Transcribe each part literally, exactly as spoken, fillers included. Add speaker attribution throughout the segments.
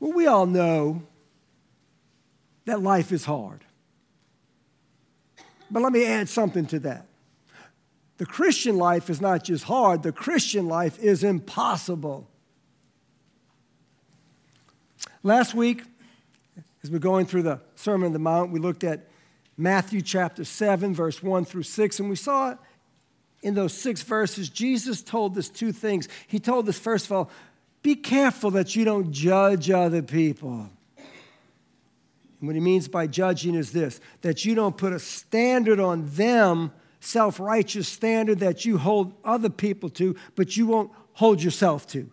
Speaker 1: Well, we all know that life is hard. But let me add something to that. The Christian life is not just hard, the Christian life is impossible. Last week, as we're going through the Sermon on the Mount, we looked at Matthew chapter seven, verse one through six, and we saw in those six verses, Jesus told us two things. He told us, first of all, be careful that you don't judge other people. And what he means by judging is this, that you don't put a standard on them, self-righteous standard that you hold other people to, but you won't hold yourself to.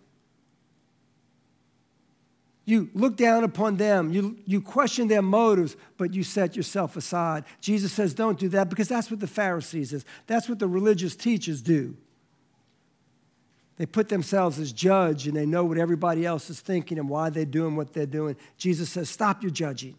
Speaker 1: You look down upon them, you, you question their motives, but you set yourself aside. Jesus says don't do that because that's what the Pharisees is. That's what the religious teachers do. They put themselves as judge and they know what everybody else is thinking and why they're doing what they're doing. Jesus says stop your judging.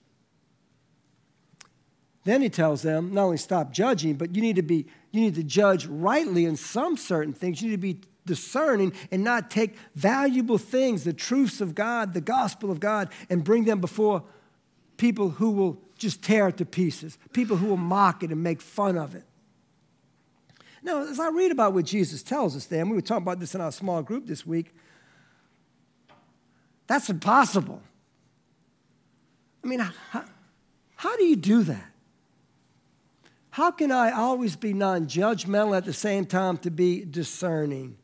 Speaker 1: Then he tells them not only stop judging, but you need to be, you need to judge rightly in some certain things. You need to be discerning and not take valuable things, the truths of God, the gospel of God, and bring them before people who will just tear it to pieces, people who will mock it and make fun of it. Now, as I read about what Jesus tells us there, and we were talking about this in our small group this week, that's impossible. I mean, how, how do you do that? How can I always be non-judgmental at the same time to be discerning?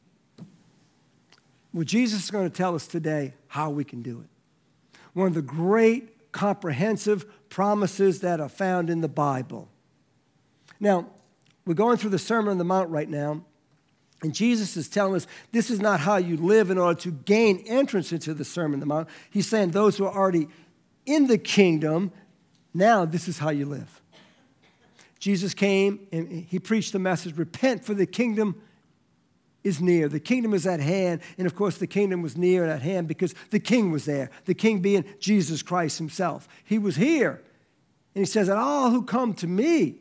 Speaker 1: Well, Jesus is going to tell us today how we can do it. One of the great comprehensive promises that are found in the Bible. Now, we're going through the Sermon on the Mount right now, and Jesus is telling us this is not how you live in order to gain entrance into the Sermon on the Mount. He's saying those who are already in the kingdom, now this is how you live. Jesus came and he preached the message, repent for the kingdom is near. The kingdom is at hand. And of course, the kingdom was near and at hand because the king was there. The king being Jesus Christ himself. He was here. And he says that all who come to me,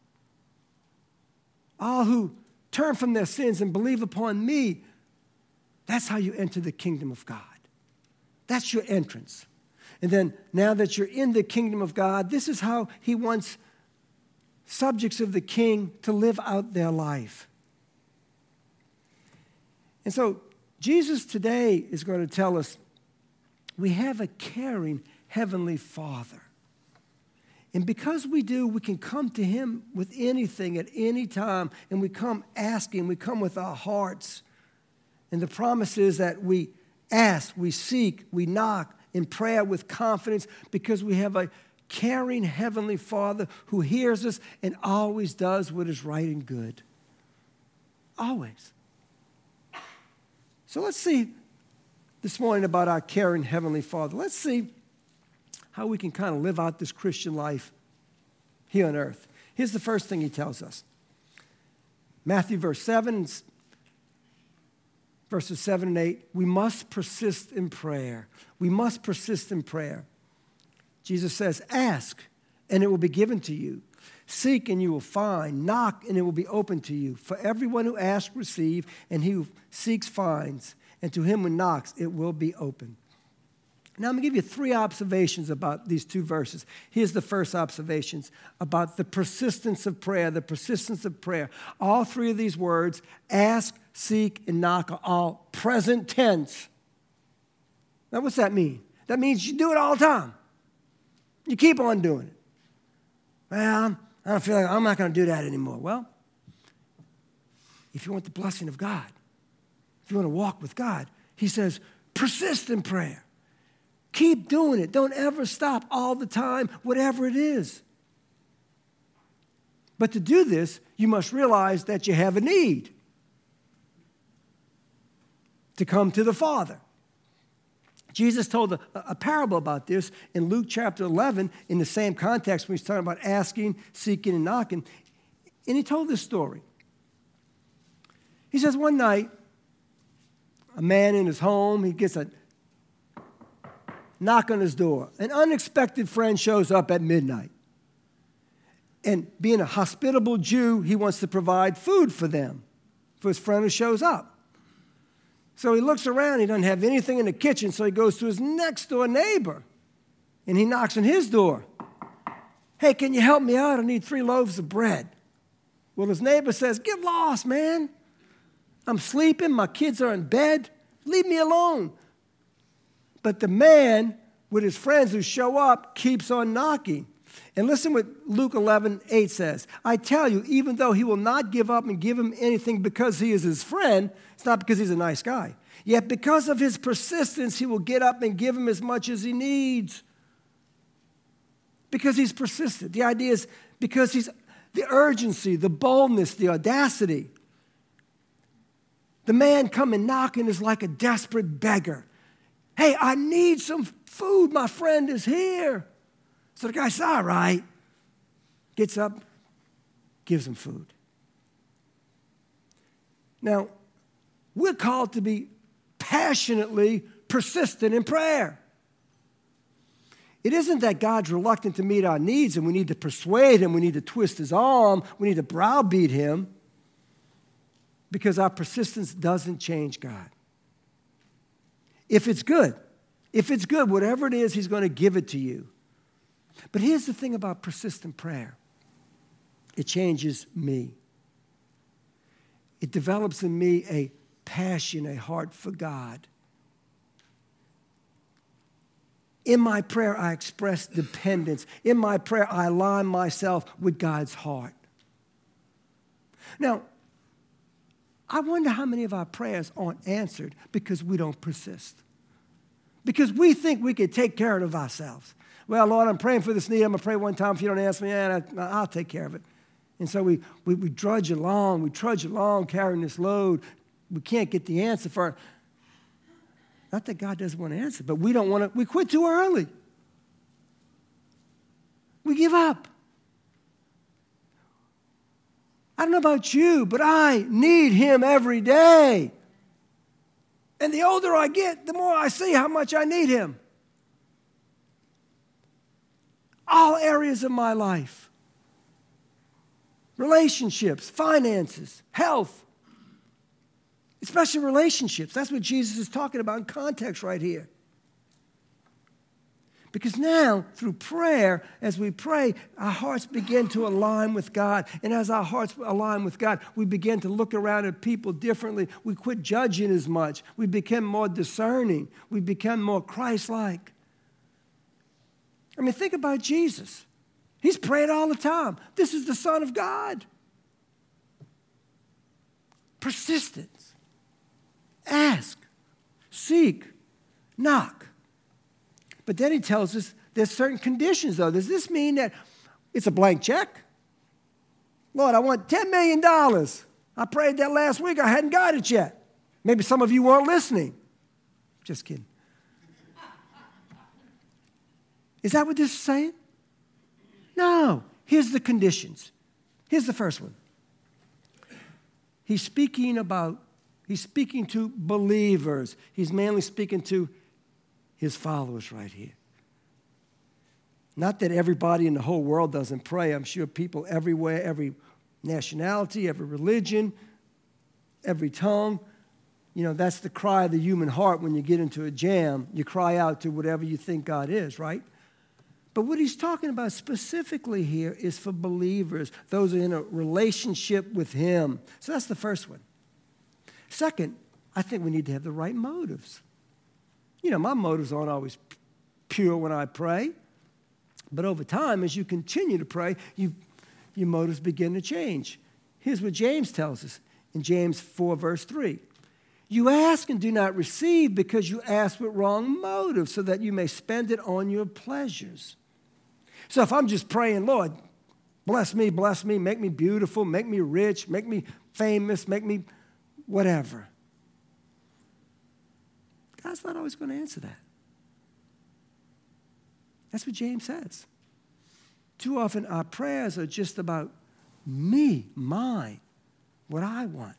Speaker 1: all who turn from their sins and believe upon me, that's how you enter the kingdom of God. That's your entrance. And then now that you're in the kingdom of God, this is how he wants subjects of the king to live out their life. And so Jesus today is going to tell us we have a caring heavenly Father. And because we do, we can come to him with anything at any time, and we come asking, we come with our hearts. And the promise is that we ask, we seek, we knock in prayer with confidence because we have a caring heavenly Father who hears us and always does what is right and good. Always. So let's see this morning about our caring heavenly Father. Let's see how we can kind of live out this Christian life here on earth. Here's the first thing he tells us. Matthew verse seven, verses seven and eight, we must persist in prayer. We must persist in prayer. Jesus says, ask, and it will be given to you. Seek, and you will find. Knock, and it will be open to you. For everyone who asks, receives, and he who seeks, finds. And to him who knocks, it will be open. Now, I'm going to give you three observations about these two verses. Here's the first observations about the persistence of prayer, the persistence of prayer. All three of these words, ask, seek, and knock, are all present tense. Now, what's that mean? That means you do it all the time. You keep on doing it. Well, I don't feel like I'm not going to do that anymore. Well, if you want the blessing of God, if you want to walk with God, he says, persist in prayer. Keep doing it. Don't ever stop all the time, whatever it is. But to do this, you must realize that you have a need to come to the Father. Jesus told a, a parable about this in Luke chapter eleven in the same context when he's talking about asking, seeking, and knocking. And he told this story. He says one night, a man in his home, he gets a knock on his door. An unexpected friend shows up at midnight. And being a hospitable Jew, he wants to provide food for them, for his friend who shows up. So he looks around. He doesn't have anything in the kitchen, so he goes to his next door neighbor, and he knocks on his door. Hey, can you help me out? I need three loaves of bread. Well, his neighbor says, get lost, man. I'm sleeping. My kids are in bed. Leave me alone. But the man with his friends who show up keeps on knocking. And listen what Luke eleven eight says. I tell you, even though he will not give up and give him anything because he is his friend, it's not because he's a nice guy. Yet because of his persistence, he will get up and give him as much as he needs. Because he's persistent. The idea is because he's the urgency, the boldness, the audacity. The man coming knocking is like a desperate beggar. Hey, I need some food. My friend is here. So the guy says, all right. Gets up, gives him food. Now, we're called to be passionately persistent in prayer. It isn't that God's reluctant to meet our needs and we need to persuade him, we need to twist his arm, we need to browbeat him, because our persistence doesn't change God. If it's good, if it's good, whatever it is, he's going to give it to you. But here's the thing about persistent prayer. It changes me. It develops in me a passion, a heart for God. In my prayer, I express dependence. In my prayer, I align myself with God's heart. Now, I wonder how many of our prayers aren't answered because we don't persist. Because we think we can take care of ourselves. Well, Lord, I'm praying for this need. I'm going to pray one time. If you don't answer me, yeah, I'll take care of it. And so we, we, we drudge along. We trudge along carrying this load. We can't get the answer for it. Not that God doesn't want to answer, but we don't want to. We quit too early. We give up. I don't know about you, but I need him every day. And the older I get, the more I see how much I need him. All areas of my life. Relationships, finances, health. Especially relationships. That's what Jesus is talking about in context right here. Because now, through prayer, as we pray, our hearts begin to align with God. And as our hearts align with God, we begin to look around at people differently. We quit judging as much. We become more discerning. We become more Christ-like. I mean, think about Jesus. He's praying all the time. This is the Son of God. Persistence. Ask, seek, knock. But then he tells us there's certain conditions, though. Does this mean that it's a blank check? Lord, I want ten million dollars. I prayed that last week. I hadn't got it yet. Maybe some of you weren't listening. Just kidding. Is that what this is saying? No. Here's the conditions. Here's the first one. He's speaking about He's speaking to believers. He's mainly speaking to his followers right here. Not that everybody in the whole world doesn't pray. I'm sure people everywhere, every nationality, every religion, every tongue, you know, that's the cry of the human heart when you get into a jam. You cry out to whatever you think God is, right? But what he's talking about specifically here is for believers, those who are in a relationship with him. So that's the first one. Second, I think we need to have the right motives. You know, my motives aren't always pure when I pray. But over time, as you continue to pray, you, your motives begin to change. Here's what James tells us in James four, verse three. You ask and do not receive because you ask with wrong motives, so that you may spend it on your pleasures. So if I'm just praying, Lord, bless me, bless me, make me beautiful, make me rich, make me famous, make me whatever. God's not always going to answer that. That's what James says. Too often our prayers are just about me, mine, what I want.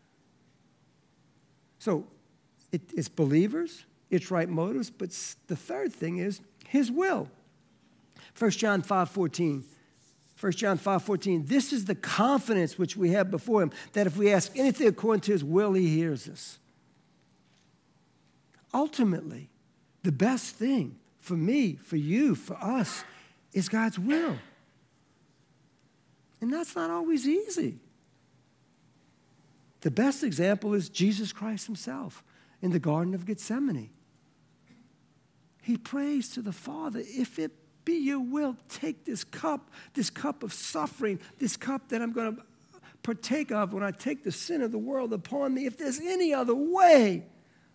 Speaker 1: So it, it's believers, it's right motives, but the third thing is his will. First John five fourteen. First John five fourteen, this is the confidence which we have before him, that if we ask anything according to his will, he hears us. ultimately, the best thing for me, for you, for us, is God's will. And that's not always easy. The best example is Jesus Christ himself in the Garden of Gethsemane. He prays to the Father, if it be your will, take this cup, this cup of suffering, this cup that I'm going to partake of when I take the sin of the world upon me. If there's any other way,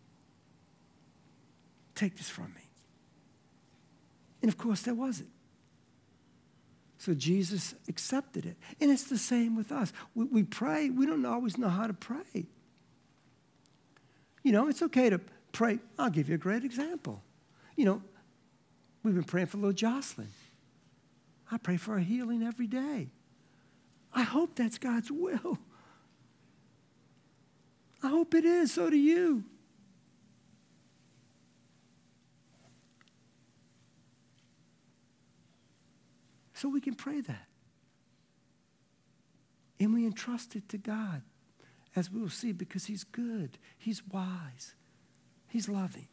Speaker 1: take this from me. And of course, there wasn't. So Jesus accepted it. And it's the same with us. We, we pray. We don't always know how to pray. You know, it's okay to pray. I'll give you a great example. You know, we've been praying for little Jocelyn. I pray for her healing every day. I hope that's God's will. I hope it is. So do you. So we can pray that. And we entrust it to God, as we will see, because he's good, he's wise, he's loving.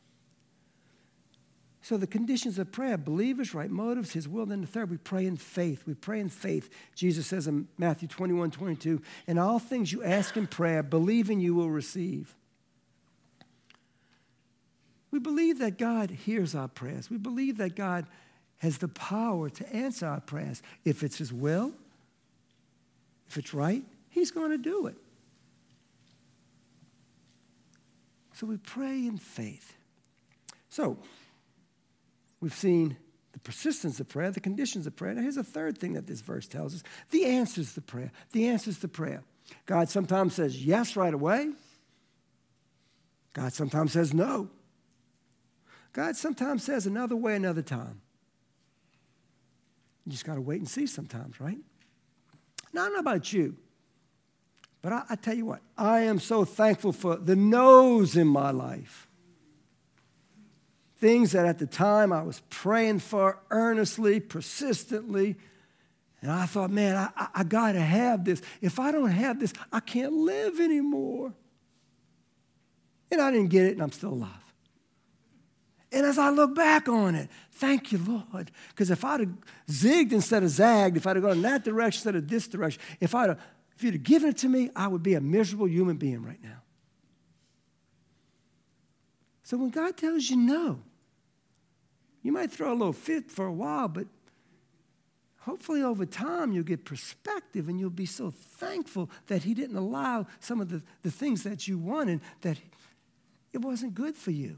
Speaker 1: So the conditions of prayer, believers, right motives, his will. Then the third, we pray in faith. We pray in faith. Jesus says in Matthew twenty-one, twenty-two, in all things you ask in prayer, believing you will receive. We believe that God hears our prayers. We believe that God has the power to answer our prayers. If it's his will, if it's right, he's going to do it. So we pray in faith. So we've seen the persistence of prayer, the conditions of prayer. Now here's a third thing that this verse tells us. The answers to prayer. The answers to prayer. God sometimes says yes right away. God sometimes says no. God sometimes says another way, another time. You just got to wait and see sometimes, right? Now, I don't know about you, but I, I tell you what, I am so thankful for the no's in my life. Things that at the time I was praying for earnestly, persistently, and I thought, man, I, I, I got to have this. If I don't have this, I can't live anymore. And I didn't get it, and I'm still alive. And as I look back on it, thank you, Lord. Because if I'd have zigged instead of zagged, if I'd have gone in that direction instead of this direction, if, I'd have, if you'd have given it to me, I would be a miserable human being right now. So when God tells you no, you might throw a little fit for a while, but hopefully over time you'll get perspective and you'll be so thankful that he didn't allow some of the, the things that you wanted, that it wasn't good for you.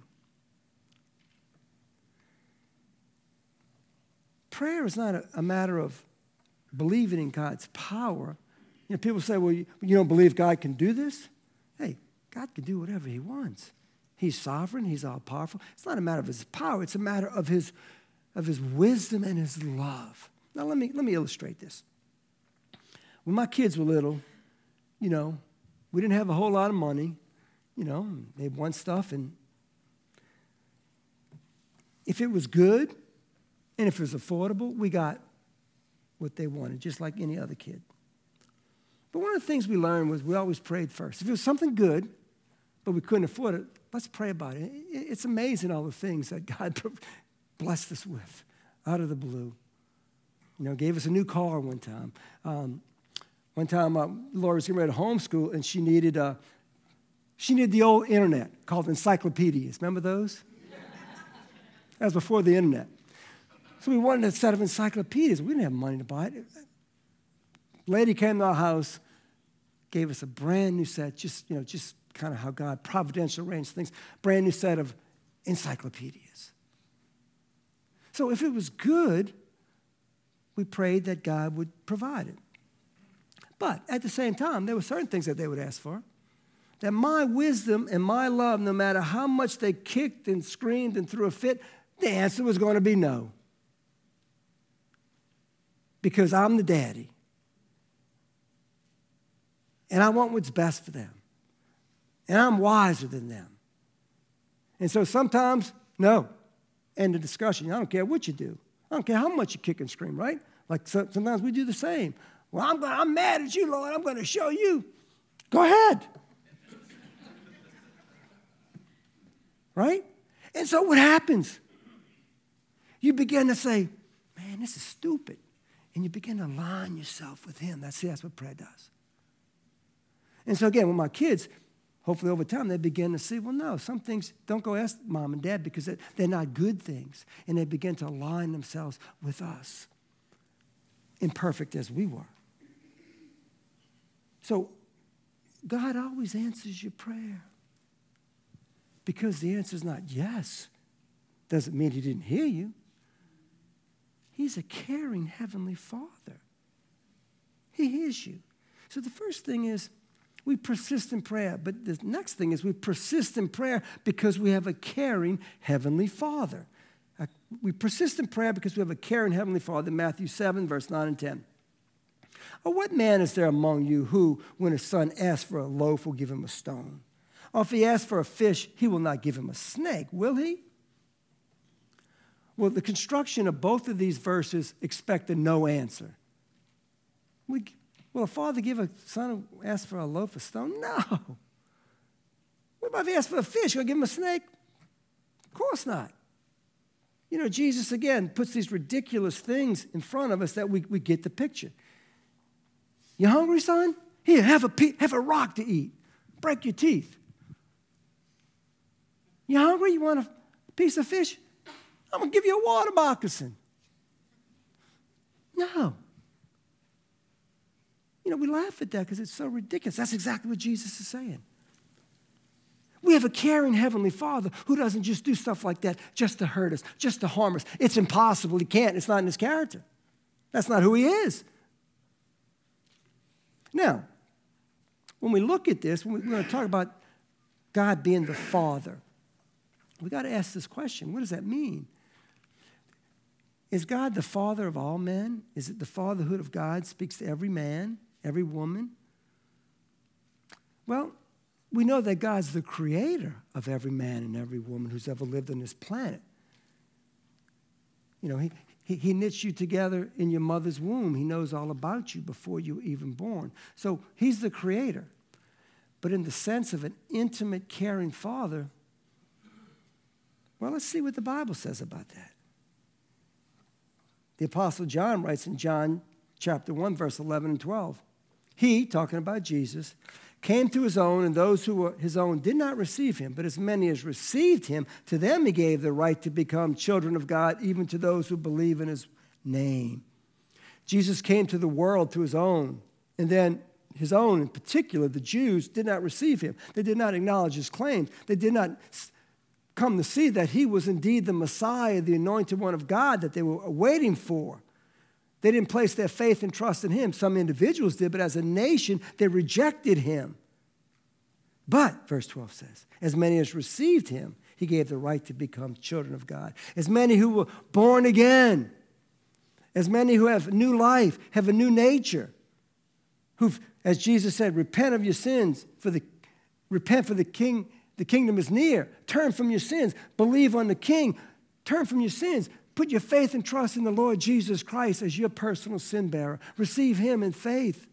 Speaker 1: Prayer is not a, a matter of believing in God's power. You know, people say, well, you, you don't believe God can do this? Hey, God can do whatever he wants. He's sovereign. He's all-powerful. It's not a matter of his power. It's a matter of his, of his wisdom and his love. Now, let me, let me illustrate this. When my kids were little, you know, we didn't have a whole lot of money. You know, they want stuff, and if it was good, and if it was affordable, we got what they wanted, just like any other kid. But one of the things we learned was we always prayed first. If it was something good, but we couldn't afford it, let's pray about it. It's amazing all the things that God blessed us with out of the blue. You know, gave us a new car one time. Um, one time, uh, Laura was getting ready to homeschool, and she needed, uh, she needed the old internet called encyclopedias. Remember those? That was before the internet. So we wanted a set of encyclopedias. We didn't have money to buy it. Lady came to our house, gave us a brand new set, just, you know, just kind of how God providentially arranged things, brand new set of encyclopedias. So if it was good, we prayed that God would provide it. But at the same time, there were certain things that they would ask for. That my wisdom and my love, no matter how much they kicked and screamed and threw a fit, the answer was going to be no. Because I'm the daddy. And I want what's best for them. And I'm wiser than them. And so sometimes, no. End of discussion. I don't care what you do. I don't care how much you kick and scream, right? Like sometimes we do the same. Well, I'm, gonna, I'm mad at you, Lord. I'm going to show you. Go ahead. Right? And so what happens? You begin to say, man, this is stupid. And you begin to align yourself with him. That's, that's what prayer does. And so again, with my kids, hopefully over time, they begin to see, well, no, some things, don't go ask mom and dad because they're not good things. And they begin to align themselves with us, imperfect as we were. So God always answers your prayer. Because the answer is not yes, doesn't mean he didn't hear you. He's a caring heavenly Father. He hears you. So the first thing is we persist in prayer. But the next thing is we persist in prayer because we have a caring heavenly Father. Uh, we persist in prayer because we have a caring heavenly Father. Matthew seven, verse nine and ten. Or what man is there among you who, when his son asks for a loaf, will give him a stone? Or if he asks for a fish, he will not give him a snake, will he? Well, the construction of both of these verses expect a no answer. We, will a father give a son who asks for a loaf of stone? No. What about if he asks for a fish? Will I give him a snake? Of course not. You know, Jesus, again, puts these ridiculous things in front of us that we, we get the picture. You hungry, son? Here, have a, pe- have a rock to eat. Break your teeth. You hungry? You want a piece of fish? I'm going to give you a water moccasin. No. You know, we laugh at that because it's so ridiculous. That's exactly what Jesus is saying. We have a caring heavenly Father who doesn't just do stuff like that just to hurt us, just to harm us. It's impossible. He can't. It's not in his character. That's not who he is. Now, when we look at this, we're going to talk about God being the Father. We've got to ask this question. What does that mean? Is God the Father of all men? Is it the fatherhood of God speaks to every man, every woman? Well, we know that God's the creator of every man and every woman who's ever lived on this planet. You know, he, he, he knits you together in your mother's womb. He knows all about you before you were even born. So he's the creator. But in the sense of an intimate, caring father, well, let's see what the Bible says about that. The Apostle John writes in John chapter one, verse eleven and twelve. He, talking about Jesus, came to his own, and those who were his own did not receive him. But as many as received him, to them he gave the right to become children of God, even to those who believe in his name. Jesus came to the world to his own, and then his own, in particular, the Jews, did not receive him. They did not acknowledge his claims. They did not come to see that he was indeed the Messiah, the anointed one of God that they were waiting for. They didn't place their faith and trust in him. Some individuals did, but as a nation, they rejected him. But, verse twelve says, as many as received him, he gave the right to become children of God. As many who were born again, as many who have new life, have a new nature, who've, as Jesus said, repent of your sins, for the repent for the king. The kingdom is near. Turn from your sins. Believe on the King. Turn from your sins. Put your faith and trust in the Lord Jesus Christ as your personal sin bearer. Receive him in faith.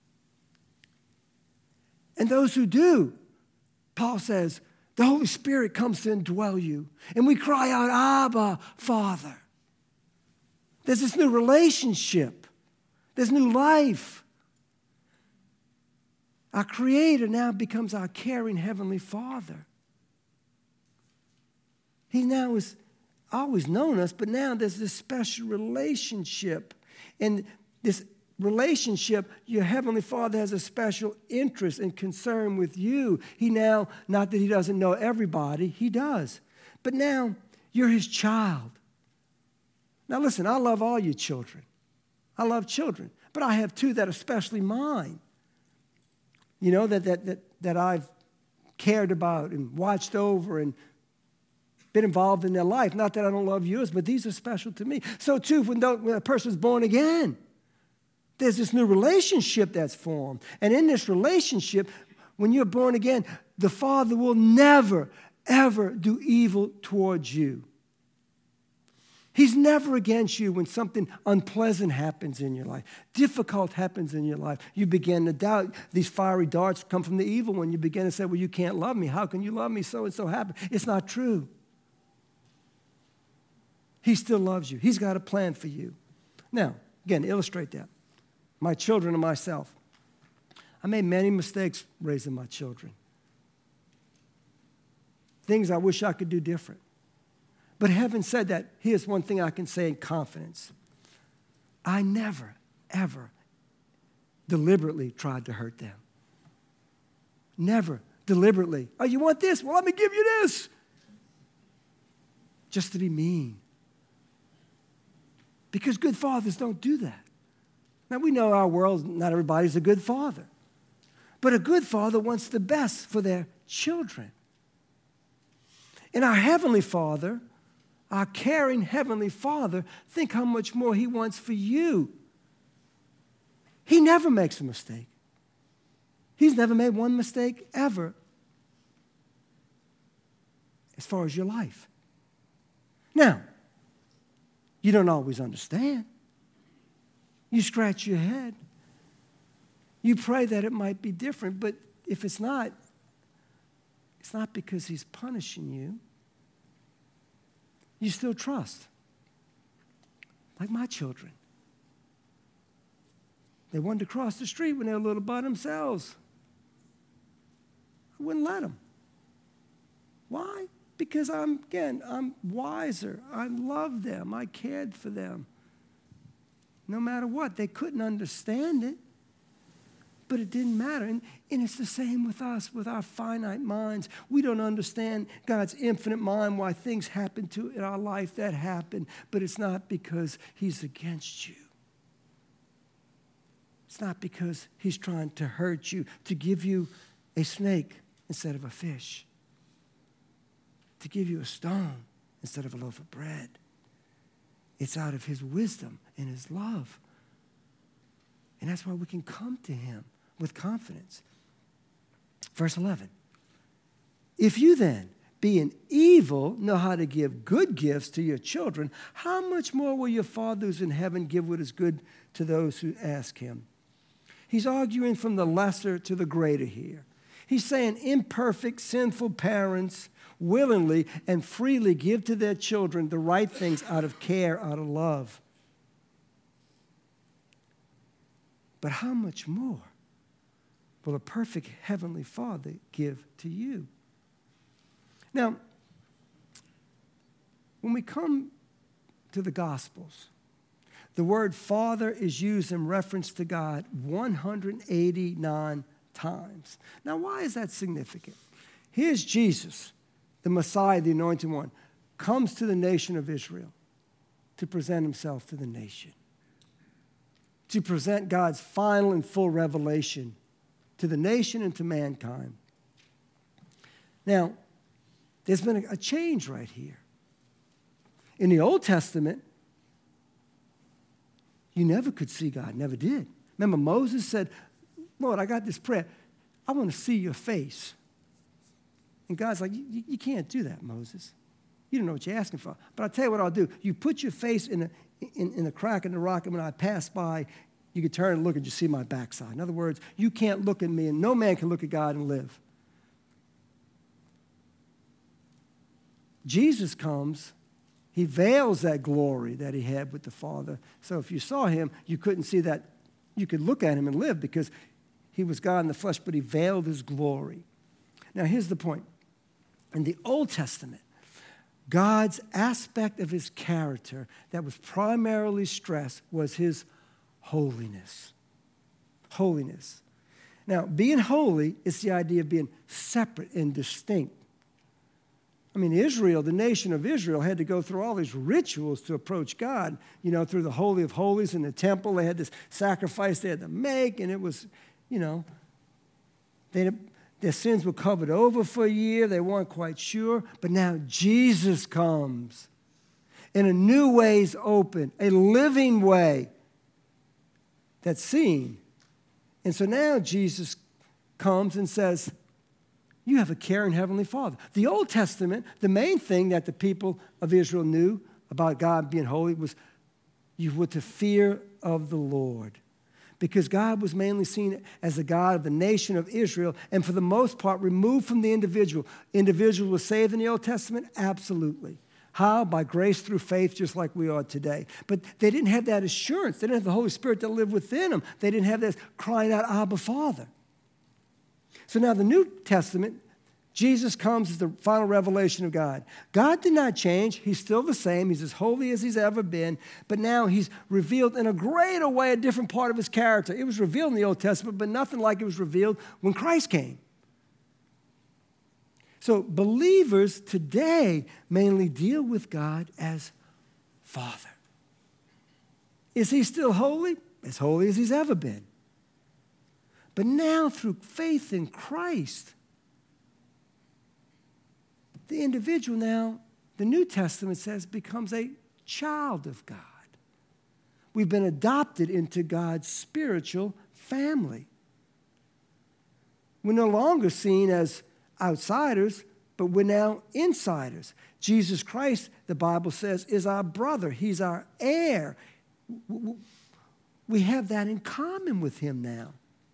Speaker 1: And those who do, Paul says, the Holy Spirit comes to indwell you. And we cry out, Abba, Father. There's this new relationship. There's new life. Our Creator now becomes our caring Heavenly Father. He now has always known us, but now there's this special relationship. And this relationship, your Heavenly Father has a special interest and concern with you. He now, not that he doesn't know everybody, he does. But now you're his child. Now listen, I love all your children. I love children, but I have two that are especially mine. You know, that, that, that, that I've cared about and watched over and been involved in their life. Not that I don't love yours, but these are special to me. So too, when, when a person's born again, there's this new relationship that's formed. And in this relationship, when you're born again, the Father will never, ever do evil towards you. He's never against you when something unpleasant happens in your life, difficult happens in your life. You begin to doubt. These fiery darts come from the evil one. You begin to say, well, you can't love me. How can you love me? So and so happened. It's not true. He still loves you. He's got a plan for you. Now, again, illustrate that. My children and myself. I made many mistakes raising my children. Things I wish I could do different. But having said that, here's one thing I can say in confidence. I never, ever deliberately tried to hurt them. Never deliberately. Oh, you want this? Well, let me give you this. Just to be mean. Because good fathers don't do that. Now, we know our world, not everybody's a good father. But a good father wants the best for their children. And our Heavenly Father, our caring Heavenly Father, think how much more He wants for you. He never makes a mistake. He's never made one mistake ever as far as your life. Now, you don't always understand. You scratch your head. You pray that it might be different, but if it's not, it's not because He's punishing you. You still trust. Like my children. They wanted to cross the street when they were little by themselves. I wouldn't let them. Why? Because I'm, again, I'm wiser. I love them. I cared for them. No matter what, they couldn't understand it. But it didn't matter. And, and it's the same with us, with our finite minds. We don't understand God's infinite mind, why things happen to in our life that happen. But it's not because He's against you. It's not because He's trying to hurt you, to give you a snake instead of a fish, to give you a stone instead of a loaf of bread. It's out of His wisdom and His love. And that's why we can come to Him with confidence. Verse eleven. If you then, being evil, know how to give good gifts to your children, how much more will your Father who's in heaven give what is good to those who ask Him? He's arguing from the lesser to the greater here. He's saying imperfect, sinful parents willingly and freely give to their children the right things out of care, out of love. But how much more will a perfect Heavenly Father give to you? Now, when we come to the Gospels, the word Father is used in reference to God one hundred eighty-nine times. Now, why is that significant? Here's Jesus, the Messiah, the Anointed One, comes to the nation of Israel to present Himself to the nation, to present God's final and full revelation to the nation and to mankind. Now, there's been a change right here. In the Old Testament, you never could see God, never did. Remember, Moses said, Lord, I got this prayer. I want to see your face. And God's like, you, you can't do that, Moses. You don't know what you're asking for. But I'll tell you what I'll do. You put your face in a, in, in a crack in the rock, and when I pass by, you can turn and look and you see my backside. In other words, you can't look at me, and no man can look at God and live. Jesus comes. He veils that glory that He had with the Father. So if you saw Him, you couldn't see that. You could look at Him and live because He was God in the flesh, but He veiled His glory. Now, here's the point. In the Old Testament, God's aspect of His character that was primarily stressed was His holiness. Holiness. Now, being holy is the idea of being separate and distinct. I mean, Israel, the nation of Israel, had to go through all these rituals to approach God, you know, through the Holy of Holies in the temple. They had this sacrifice they had to make, and it was, you know, they, their sins were covered over for a year. They weren't quite sure. But now Jesus comes, and a new way is open, a living way that's seen. And so now Jesus comes and says, you have a caring Heavenly Father. The Old Testament, the main thing that the people of Israel knew about God being holy was you were to fear of the Lord. Because God was mainly seen as the God of the nation of Israel, and for the most part, removed from the individual. Individuals were saved in the Old Testament? Absolutely. How? By grace through faith, just like we are today. But they didn't have that assurance. They didn't have the Holy Spirit that lived within them. They didn't have this crying out, Abba, Father. So now the New Testament, Jesus comes as the final revelation of God. God did not change. He's still the same. He's as holy as he's ever been. But now he's revealed in a greater way a different part of his character. It was revealed in the Old Testament, but nothing like it was revealed when Christ came. So believers today mainly deal with God as Father. Is he still holy? As holy as he's ever been. But now through faith in Christ, the individual now, the New Testament says, becomes a child of God. We've been adopted into God's spiritual family. We're no longer seen as outsiders, but we're now insiders. Jesus Christ, the Bible says, is our brother. He's our heir. We have that in common with him now.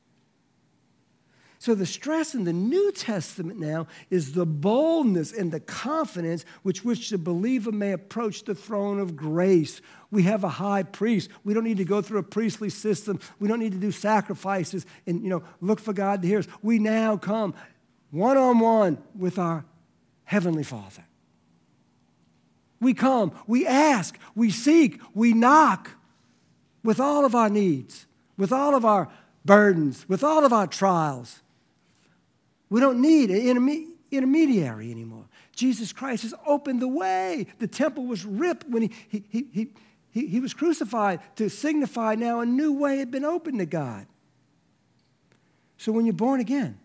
Speaker 1: So the stress in the New Testament now is the boldness and the confidence with which the believer may approach the throne of grace. We have a high priest. We don't need to go through a priestly system. We don't need to do sacrifices and, you know, look for God to hear us. We now come one-on-one with our Heavenly Father. We come, we ask, we seek, we knock with all of our needs, with all of our burdens, with all of our trials. We don't need an interme- intermediary anymore. Jesus Christ has opened the way. The temple was ripped when he, he, he, he, he, he was crucified to signify now a new way had been opened to God. So when you're born again,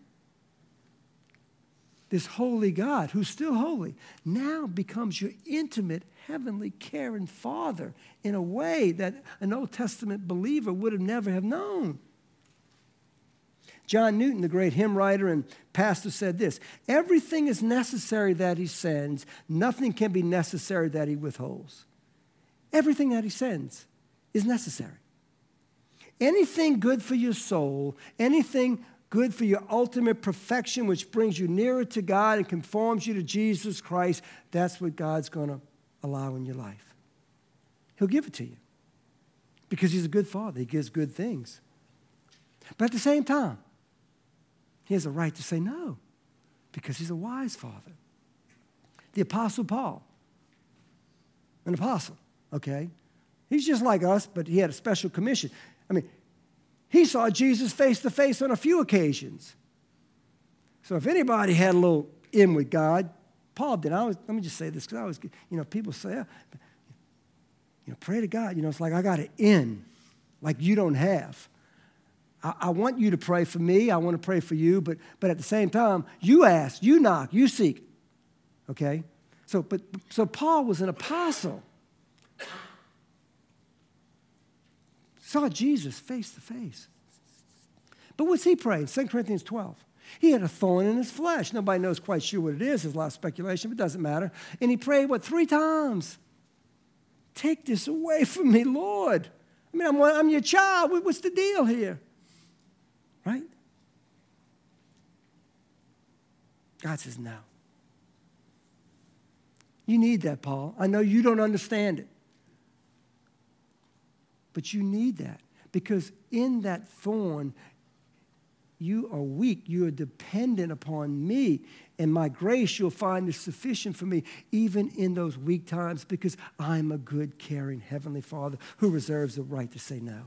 Speaker 1: this holy God, who's still holy, now becomes your intimate, heavenly, caring Father in a way that an Old Testament believer would have never have known. John Newton, the great hymn writer and pastor, said this: everything is necessary that he sends. Nothing can be necessary that he withholds. Everything that he sends is necessary. Anything good for your soul, anything good for your ultimate perfection, which brings you nearer to God and conforms you to Jesus Christ, that's what God's going to allow in your life. He'll give it to you because he's a good Father. He gives good things. But at the same time, he has a right to say no because he's a wise Father. The Apostle Paul, an apostle, okay? He's just like us, but he had a special commission. I mean, he saw Jesus face to face on a few occasions. So if anybody had a little in with God, Paul did. I was, let me just say this because I was, you know, people say, oh, you know, pray to God. You know, it's like I got an in, like you don't have. I, I want you to pray for me. I want to pray for you, but but at the same time, you ask, you knock, you seek. Okay, so but so Paul was an apostle. Saw Jesus face to face. But what's he praying? Second Corinthians twelve. He had a thorn in his flesh. Nobody knows quite sure what it is. There's a lot of speculation, but it doesn't matter. And he prayed, what, three times? Take this away from me, Lord. I mean, I'm, I'm your child. What's the deal here? Right? God says no. You need that, Paul. I know you don't understand it. But you need that because in that thorn, you are weak. You are dependent upon me. And my grace you'll find is sufficient for me even in those weak times because I'm a good, caring Heavenly Father who reserves the right to say no.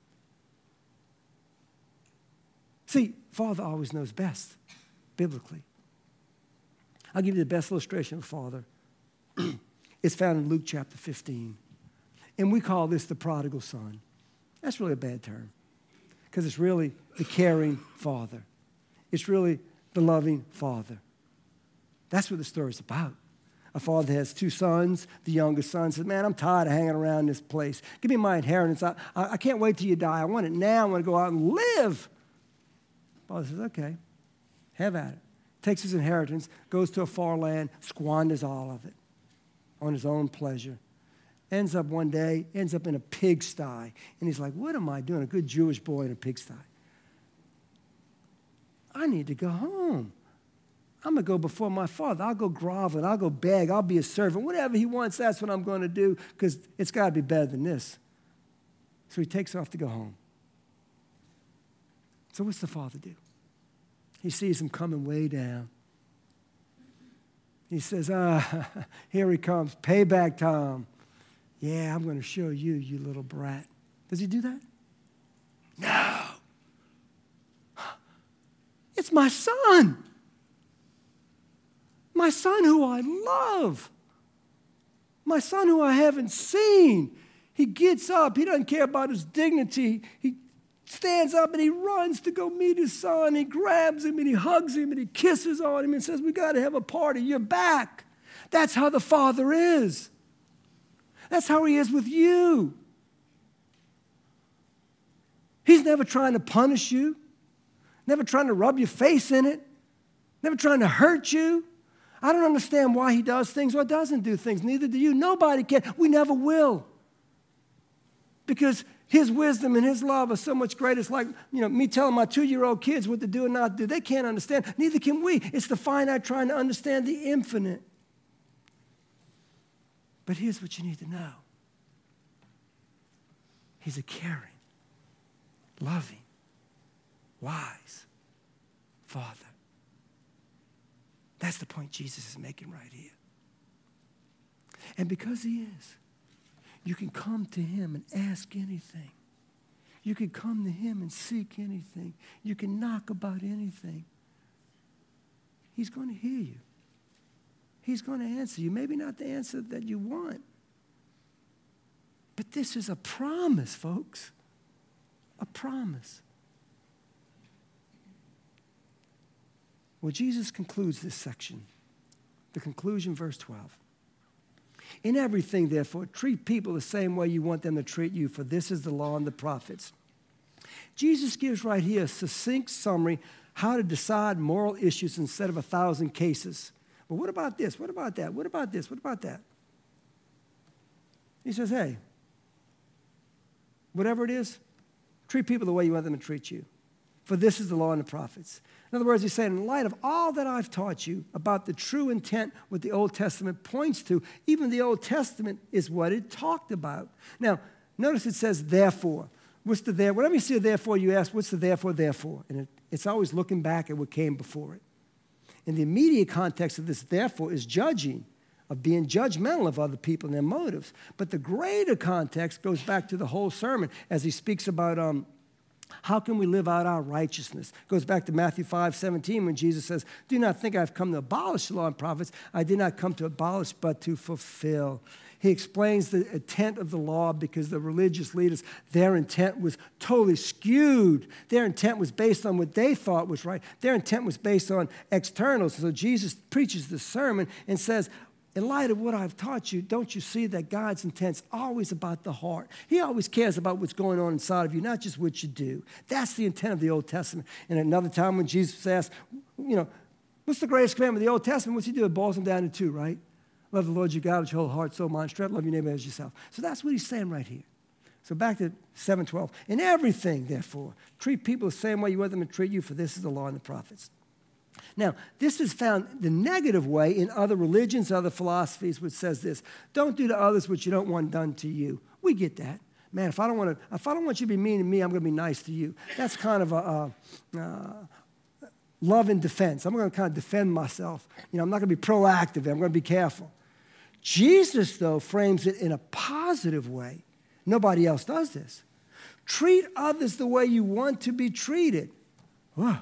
Speaker 1: See, Father always knows best, biblically. I'll give you the best illustration of Father. It's found in Luke chapter fifteen. And we call this the prodigal son. That's really a bad term because it's really the caring Father. It's really the loving Father. That's what the story's about. A father has two sons. The youngest son says, man, I'm tired of hanging around this place. Give me my inheritance. I, I, I can't wait till you die. I want it now. I want to go out and live. Father says, okay, have at it. Takes his inheritance, goes to a far land, squanders all of it on his own pleasure. Ends up one day, ends up in a pigsty. And he's like, what am I doing? A good Jewish boy in a pigsty. I need to go home. I'm going to go before my Father. I'll go grovel. I'll go beg. I'll be a servant. Whatever he wants, that's what I'm going to do because it's got to be better than this. So he takes off to go home. So what's the Father do? He sees him coming way down. He says, ah, here he comes. Payback time. Yeah, I'm going to show you, you little brat. Does he do that? No. It's my son. My son who I love. My son who I haven't seen. He gets up. He doesn't care about his dignity. He stands up and he runs to go meet his son. He grabs him and he hugs him and he kisses on him and says, we got to have a party. You're back. That's how the Father is. That's how he is with you. He's never trying to punish you, never trying to rub your face in it, never trying to hurt you. I don't understand why he does things or doesn't do things. Neither do you. Nobody can. We never will. Because his wisdom and his love are so much greater. It's like, you know, me telling my two-year-old kids what to do and not do. They can't understand. Neither can we. It's the finite trying to understand the infinite. But here's what you need to know. He's a caring, loving, wise Father. That's the point Jesus is making right here. And because he is, you can come to him and ask anything. You can come to him and seek anything. You can knock about anything. He's going to hear you. He's going to answer you. Maybe not the answer that you want. But this is a promise, folks. A promise. Well, Jesus concludes this section. The conclusion, verse twelve. In everything, therefore, treat people the same way you want them to treat you, for this is the law and the prophets. Jesus gives right here a succinct summary how to decide moral issues instead of a thousand cases. But what about this? What about that? What about this? What about that? He says, hey, whatever it is, treat people the way you want them to treat you. For this is the law and the prophets. In other words, he's saying, in light of all that I've taught you about the true intent what the Old Testament points to, even the Old Testament is what it talked about. Now, notice it says, therefore. What's the there? Whenever you see a therefore, you ask, what's the therefore, therefore? And it, it's always looking back at what came before it. And the immediate context of this therefore is judging, of being judgmental of other people and their motives. But the greater context goes back to the whole sermon as he speaks about um, how can we live out our righteousness. It goes back to Matthew five seventeen when Jesus says, do not think I've come to abolish the law and prophets. I did not come to abolish, but to fulfill. He explains the intent of the law because the religious leaders, their intent was totally skewed. Their intent was based on what they thought was right. Their intent was based on externals. So Jesus preaches the sermon and says, in light of what I've taught you, don't you see that God's intent's always about the heart? He always cares about what's going on inside of you, not just what you do. That's the intent of the Old Testament. And another time when Jesus asked, you know, what's the greatest commandment of the Old Testament? What's he do? It boils them down to two, right? Love the Lord your God with your whole heart, soul, mind, strength. Love your neighbor as yourself. So that's what he's saying right here. So back to seven twelve. In everything, therefore, treat people the same way you want them to treat you, for this is the law and the prophets. Now, this is found the negative way in other religions, other philosophies, which says this: don't do to others what you don't want done to you. We get that. Man, if I don't want to, if I don't want you to be mean to me, I'm going to be nice to you. That's kind of a, a, a love and defense. I'm going to kind of defend myself. You know, I'm not going to be proactive. I'm going to be careful. Jesus, though, frames it in a positive way. Nobody else does this. Treat others the way you want to be treated. Wow.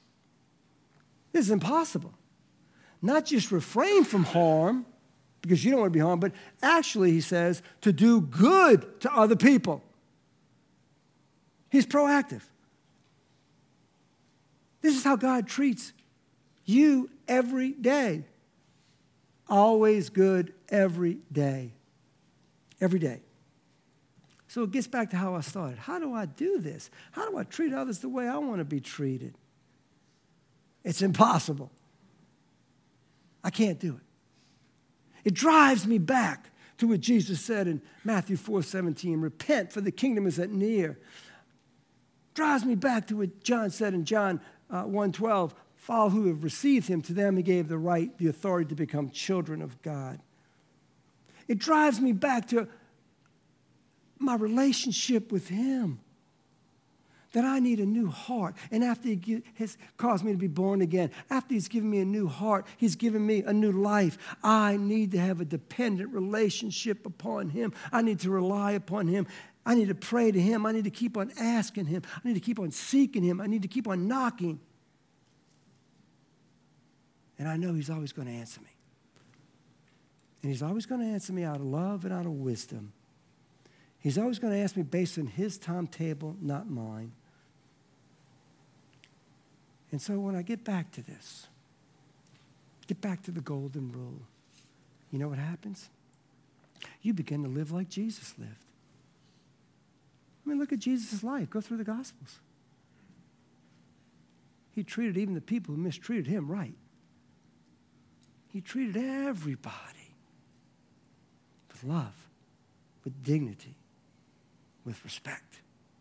Speaker 1: This is impossible. Not just refrain from harm, because you don't want to be harmed, but actually, he says, to do good to other people. He's proactive. This is how God treats you every day. Always good every day. Every day. So it gets back to how I started. How do I do this? How do I treat others the way I want to be treated? It's impossible. I can't do it. It drives me back to what Jesus said in Matthew four seventeen, repent, for the kingdom is at near. Drives me back to what John said in John uh, one twelve, all who have received him, to them he gave the right, the authority to become children of God. It drives me back to my relationship with him, that I need a new heart. And after he has caused me to be born again, after he's given me a new heart, he's given me a new life, I need to have a dependent relationship upon him. I need to rely upon him. I need to pray to him. I need to keep on asking him. I need to keep on seeking him. I need to keep on knocking. And I know he's always going to answer me. And he's always going to answer me out of love and out of wisdom. He's always going to ask me based on his timetable, not mine. And so when I get back to this, get back to the golden rule, you know what happens? You begin to live like Jesus lived. I mean, look at Jesus' life. Go through the Gospels. He treated even the people who mistreated him right. He treated everybody with love, with dignity, with respect.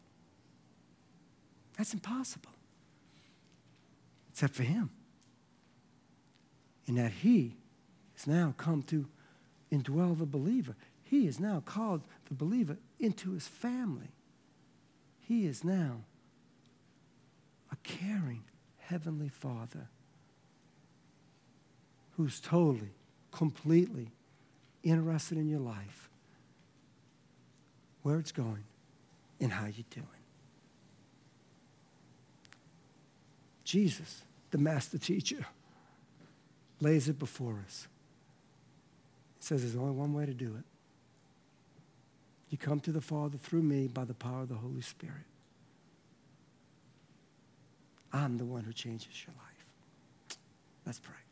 Speaker 1: That's impossible, except for him. In that he has now come to indwell the believer. He has now called the believer into his family. He is now a caring heavenly Father who's totally, completely interested in your life, where it's going, and how you're doing. Jesus, the master teacher, lays it before us. He says there's only one way to do it. You come to the Father through me by the power of the Holy Spirit. I'm the one who changes your life. Let's pray.